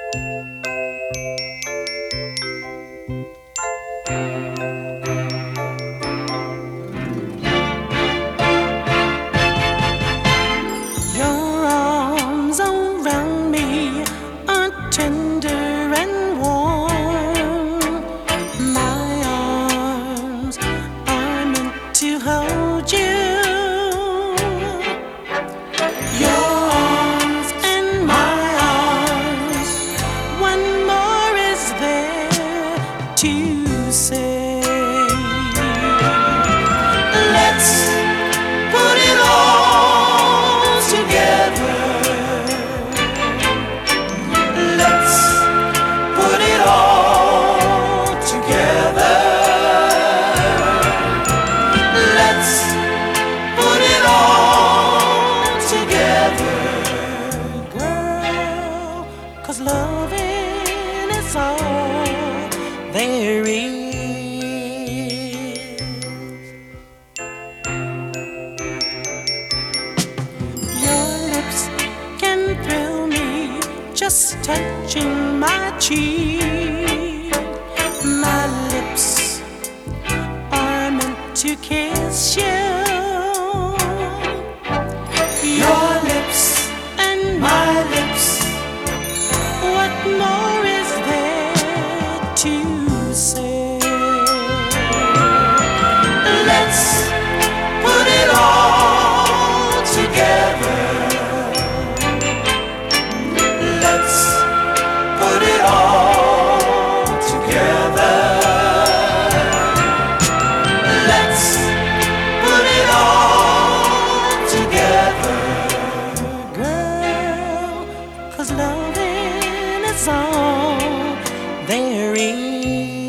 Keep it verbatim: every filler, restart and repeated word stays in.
Your arms around me are tender and warm. My arms are meant to hold you. Your arms and my arms, what more is there to say? Let's put it all together. Let's put it all together. Let's put it all together, girl, 'cause loving is all there is. Your lips can thrill me, just touching my cheek. My lips are meant to kiss you. Your lips and my lips, what more is there to say? Let's put it all together. Let's put it all together. Let's put it all together, girl, 'cause loving is all there is.